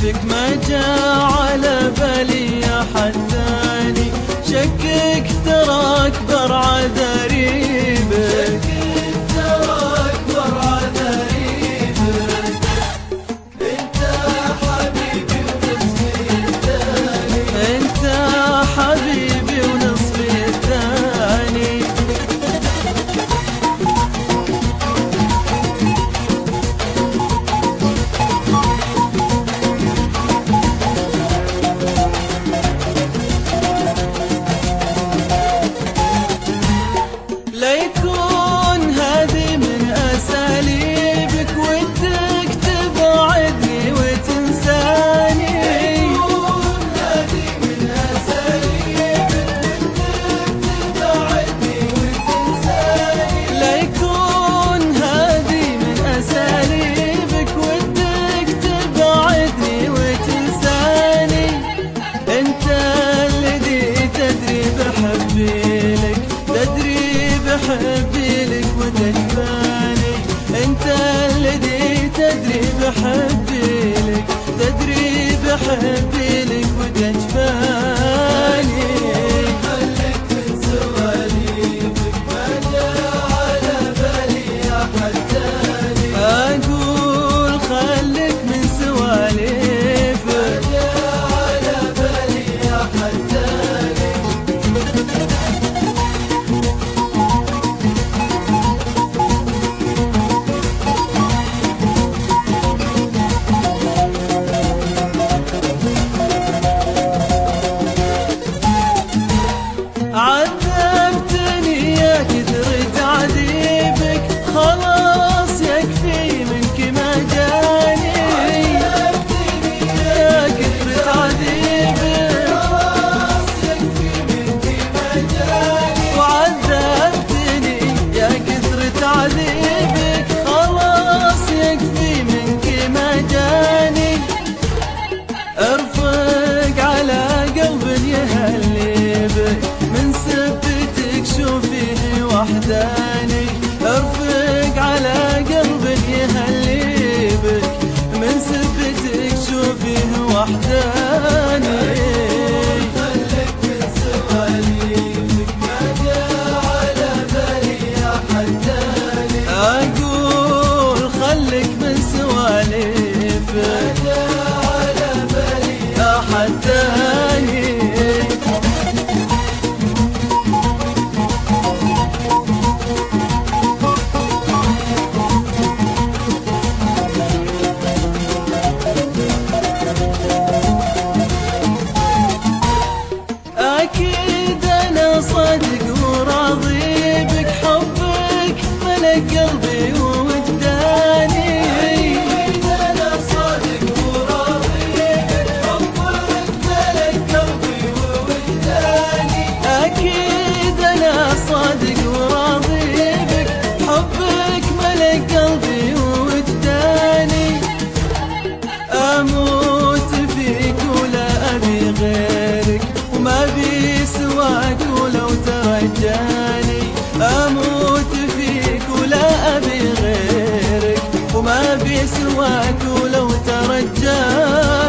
بك ما جاء على بالي أحد ثاني، شكك ترى أكبر عذاريبك، انت حبيبي ونصفي الثاني، انت حبيبي ونصفي الثاني. ليكون هذه من أساليبك ودك تبعدني وتنساني، ليكون هذه من أساليبك ودك تبعدني وتنساني، ليكون هذه من أساليبك ودك تبعدني وتنساني. انت الذي تدري بحبي لك، تدري بحبي لك وتجفاني، انت الذي تدري بحبي لك، تدري بحبي لك وتجفاني. خليك من سواليفك ما جاء على بالي أحد ثاني، اقول خليك من سواليفك ما جاء على بالي أحد ثاني. عذبتني يا كثر تعذيبك، خلاص يكفي منك ما جاني، يا كثر تعذيبك، خلاص يكفي منك ما جاني، وعذبتني يا كثر تعذيبك، خلاص يكفي منك ما جاني. ارفق على قلب يهلي بك، من سبتك شوفيه وحداني، ارفق على قلب يهلي بك، من سبتك شوفيه وحداني. خليك من سواليفك ما جاء على بالي أحد ثاني، اقول خليك من ما سواليفك جاء على بالي احد ثاني. أكيد أنا صادق وراضي بك، حبك ملك قلبي ووجداني، أنا صادق وراضي بك، حبك ملك قلبي ووجداني، أكيد أنا صادق وراضي بك، حبك ملك قلبي ووجداني. أموت فيك ولا أبي غيرك، وما بي سواك ولو ترجاني، أموت فيك ولا أبي غيرك، وما بي سواك ولو ترجاني.